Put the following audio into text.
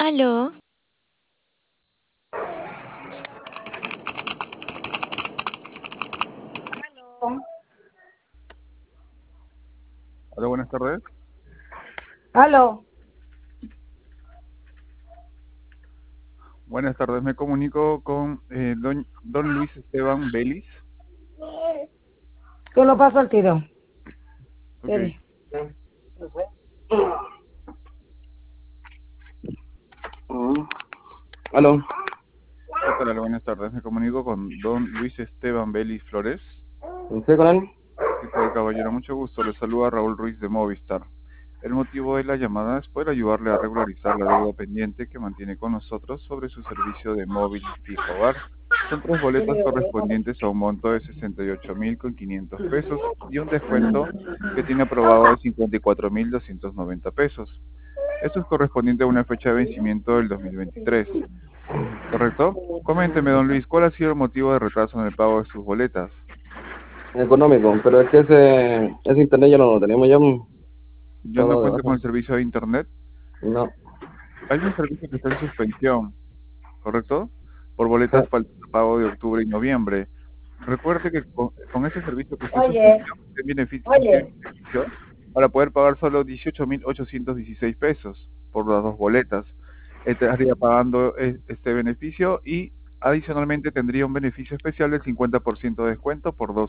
Aló, Hola, buenas tardes. Aló, Buenas tardes, me comunico con don Luis Esteban Vélez. yo lo paso al tiro. Ok, Espere. Aló, ¿qué tal? Buenas tardes, me comunico con don Luis Esteban Vélez Flores. ¿estoy con él? ¿Qué tal, caballero? Mucho gusto, le saluda Raúl Ruiz de Movistar. El motivo de la llamada es poder ayudarle a regularizar la deuda pendiente que mantiene con nosotros sobre su servicio de móvil fijo hogar. Son tres boletas correspondientes a un monto de 68.500 pesos y un descuento que tiene aprobado de 54.290 pesos. Esto es correspondiente a una fecha de vencimiento del 2023, ¿correcto? Coménteme, don Luis, ¿cuál ha sido el motivo de retraso en el pago de sus boletas? Económico, pero es que ese internet ya no lo tenemos ya, Ya no todo de cuenta con baja. el servicio de Internet. No, Hay un servicio que está en suspensión, ¿correcto? Por boletas ja, para el pago de octubre y noviembre. Recuerde que con ese servicio que está en Oye, suspensión, usted tiene oye, beneficio para poder pagar solo 18.816 pesos por las dos boletas. Estaría pagando este beneficio y adicionalmente tendría un beneficio especial del 50% de descuento por dos